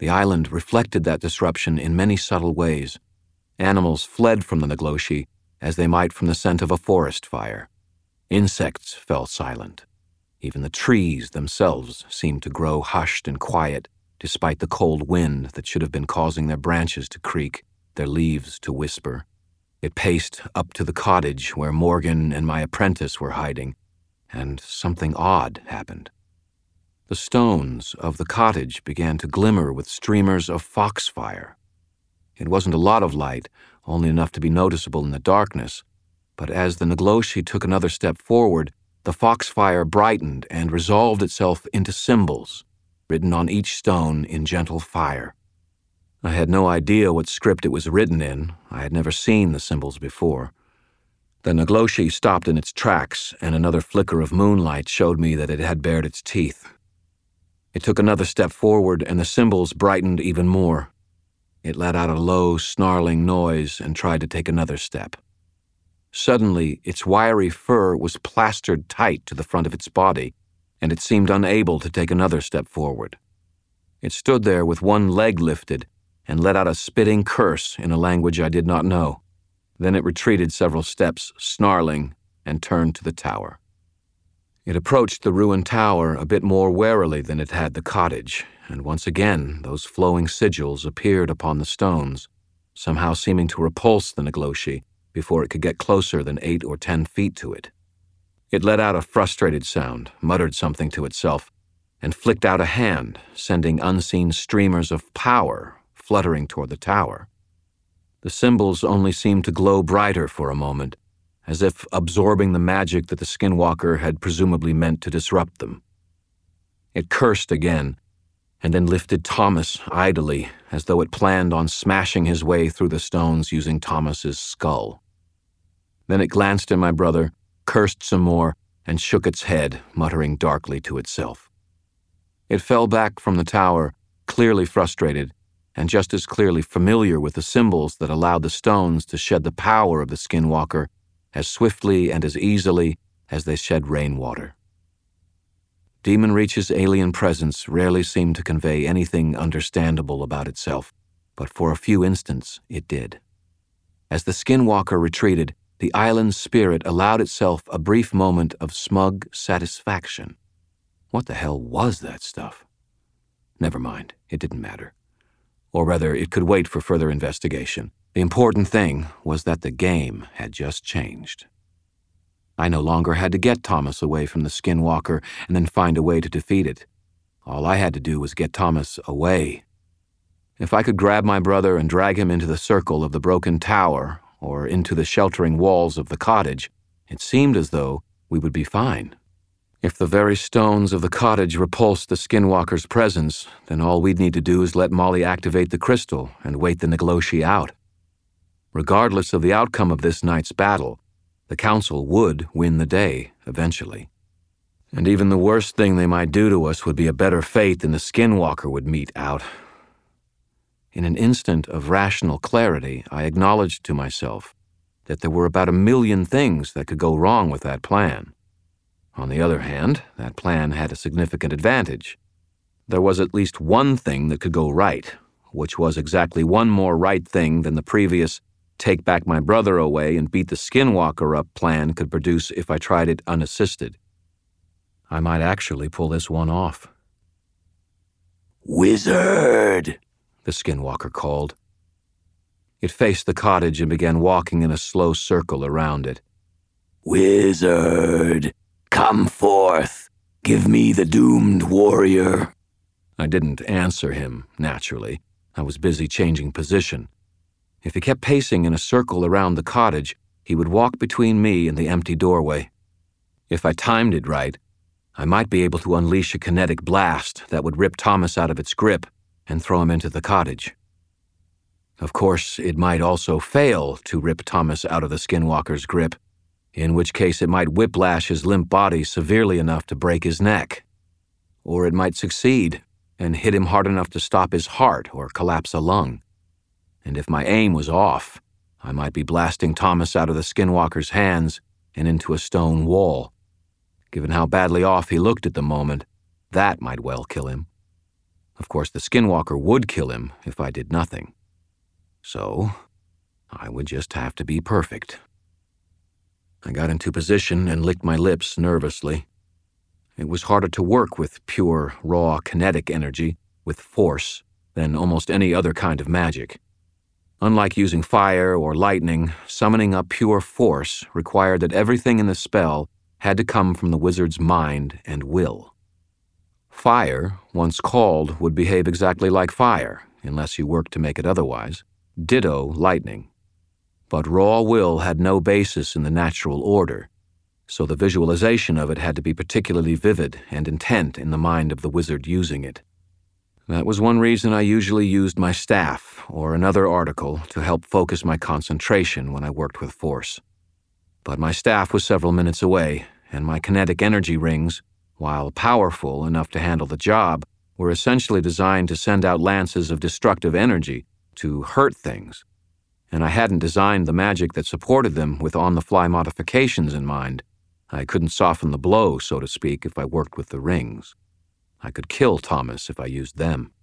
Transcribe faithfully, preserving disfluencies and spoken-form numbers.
The island reflected that disruption in many subtle ways. Animals fled from the Nagloshi as they might from the scent of a forest fire. Insects fell silent. Even the trees themselves seemed to grow hushed and quiet, despite the cold wind that should have been causing their branches to creak, their leaves to whisper. It paced up to the cottage where Morgan and my apprentice were hiding, and something odd happened. The stones of the cottage began to glimmer with streamers of foxfire. It wasn't a lot of light, only enough to be noticeable in the darkness, but as the Nagloshi took another step forward, the foxfire brightened and resolved itself into symbols, written on each stone in gentle fire. I had no idea what script it was written in. I had never seen the symbols before. The Nagloshi stopped in its tracks, and another flicker of moonlight showed me that it had bared its teeth. It took another step forward, and the symbols brightened even more. It let out a low, snarling noise and tried to take another step. Suddenly, its wiry fur was plastered tight to the front of its body, and it seemed unable to take another step forward. It stood there with one leg lifted and let out a spitting curse in a language I did not know. Then it retreated several steps, snarling, and turned to the tower. It approached the ruined tower a bit more warily than it had the cottage, and once again those flowing sigils appeared upon the stones, somehow seeming to repulse the Nagloshi before it could get closer than eight or ten feet to it. It let out a frustrated sound, muttered something to itself, and flicked out a hand, sending unseen streamers of power fluttering toward the tower. The symbols only seemed to glow brighter for a moment, as if absorbing the magic that the Skinwalker had presumably meant to disrupt them. It cursed again, and then lifted Thomas idly, as though it planned on smashing his way through the stones using Thomas's skull. Then it glanced at my brother, cursed some more, and shook its head, muttering darkly to itself. It fell back from the tower, clearly frustrated, and just as clearly familiar with the symbols that allowed the stones to shed the power of the Skinwalker as swiftly and as easily as they shed rainwater. Demon Reach's alien presence rarely seemed to convey anything understandable about itself, but for a few instants it did. As the Skinwalker retreated, the island's spirit allowed itself a brief moment of smug satisfaction. What the hell was that stuff? Never mind, it didn't matter. Or rather, it could wait for further investigation. The important thing was that the game had just changed. I no longer had to get Thomas away from the Skinwalker and then find a way to defeat it. All I had to do was get Thomas away. If I could grab my brother and drag him into the circle of the broken tower or into the sheltering walls of the cottage, it seemed as though we would be fine. If the very stones of the cottage repulsed the Skinwalker's presence, then all we'd need to do is let Molly activate the crystal and wait the Nagloshi out. Regardless of the outcome of this night's battle, the Council would win the day, eventually. And even the worst thing they might do to us would be a better fate than the Skinwalker would mete out. In an instant of rational clarity, I acknowledged to myself that there were about a million things that could go wrong with that plan. On the other hand, that plan had a significant advantage. There was at least one thing that could go right, which was exactly one more right thing than the previous take back my brother away and beat the Skinwalker up plan could produce if I tried it unassisted. I might actually pull this one off. "Wizard!" the Skinwalker called. It faced the cottage and began walking in a slow circle around it. "Wizard! Come forth! Give me the doomed warrior!" I didn't answer him, naturally. I was busy changing position. If he kept pacing in a circle around the cottage, he would walk between me and the empty doorway. If I timed it right, I might be able to unleash a kinetic blast that would rip Thomas out of its grip and throw him into the cottage. Of course, it might also fail to rip Thomas out of the Skinwalker's grip, in which case it might whiplash his limp body severely enough to break his neck. Or it might succeed and hit him hard enough to stop his heart or collapse a lung. And if my aim was off, I might be blasting Thomas out of the Skinwalker's hands and into a stone wall. Given how badly off he looked at the moment, that might well kill him. Of course, the Skinwalker would kill him if I did nothing. So, I would just have to be perfect. I got into position and licked my lips nervously. It was harder to work with pure, raw kinetic energy, with force, than almost any other kind of magic. Unlike using fire or lightning, summoning up pure force required that everything in the spell had to come from the wizard's mind and will. Fire, once called, would behave exactly like fire, unless you worked to make it otherwise. Ditto lightning. But raw will had no basis in the natural order, so the visualization of it had to be particularly vivid and intent in the mind of the wizard using it. That was one reason I usually used my staff or another article to help focus my concentration when I worked with force. But my staff was several minutes away, and my kinetic energy rings, while powerful enough to handle the job, were essentially designed to send out lances of destructive energy to hurt things. And I hadn't designed the magic that supported them with on-the-fly modifications in mind. I couldn't soften the blow, so to speak, if I worked with the rings. I could kill Thomas if I used them.